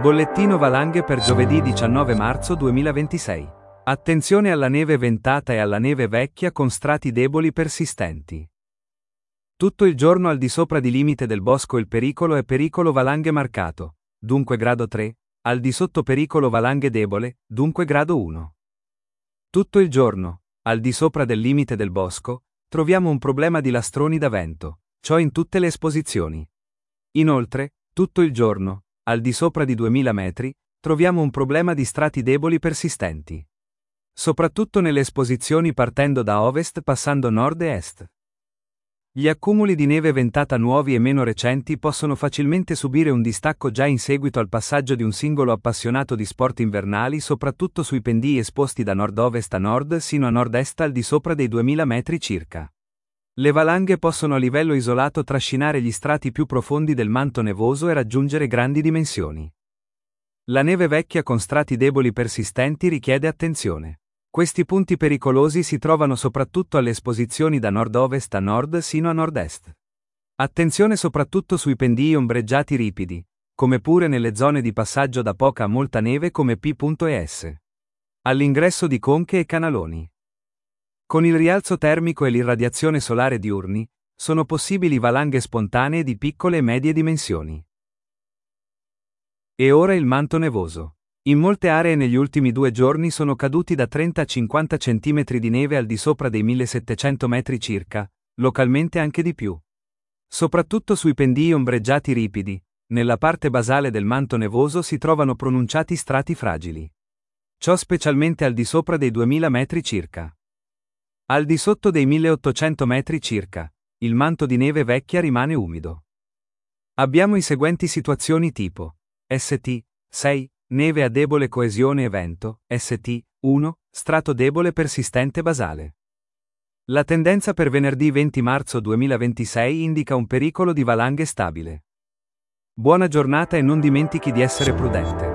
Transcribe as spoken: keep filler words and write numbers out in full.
Bollettino valanghe per giovedì diciannove marzo duemilaventisei. Attenzione alla neve ventata e alla neve vecchia con strati deboli persistenti. Tutto il giorno al di sopra di limite del bosco il pericolo è pericolo valanghe marcato, dunque grado tre, al di sotto pericolo valanghe debole, dunque grado uno. Tutto il giorno, al di sopra del limite del bosco, troviamo un problema di lastroni da vento, ciò in tutte le esposizioni. Inoltre, tutto il giorno, al di sopra di duemila metri, troviamo un problema di strati deboli persistenti. Soprattutto nelle esposizioni partendo da ovest passando nord e est. Gli accumuli di neve ventata nuovi e meno recenti possono facilmente subire un distacco già in seguito al passaggio di un singolo appassionato di sport invernali, soprattutto sui pendii esposti da nord-ovest a nord sino a nord-est al di sopra dei duemila metri circa. Le valanghe possono a livello isolato trascinare gli strati più profondi del manto nevoso e raggiungere grandi dimensioni. La neve vecchia con strati deboli persistenti richiede attenzione. Questi punti pericolosi si trovano soprattutto alle esposizioni da nord-ovest a nord sino a nord-est. Attenzione soprattutto sui pendii ombreggiati ripidi, come pure nelle zone di passaggio da poca a molta neve come P e S. All'ingresso di conche e canaloni. Con il rialzo termico e l'irradiazione solare diurni, sono possibili valanghe spontanee di piccole e medie dimensioni. E ora il manto nevoso. In molte aree negli ultimi due giorni sono caduti da trenta a cinquanta centimetri di neve al di sopra dei millesettecento metri circa, localmente anche di più. Soprattutto sui pendii ombreggiati ripidi, nella parte basale del manto nevoso si trovano pronunciati strati fragili. Ciò specialmente al di sopra dei duemila metri circa. Al di sotto dei milleottocento metri circa, il manto di neve vecchia rimane umido. Abbiamo i seguenti situazioni tipo S T sei, neve a debole coesione e vento, S T uno, strato debole persistente basale. La tendenza per venerdì venti marzo duemilaventisei indica un pericolo di valanghe stabile. Buona giornata e non dimentichi di essere prudente.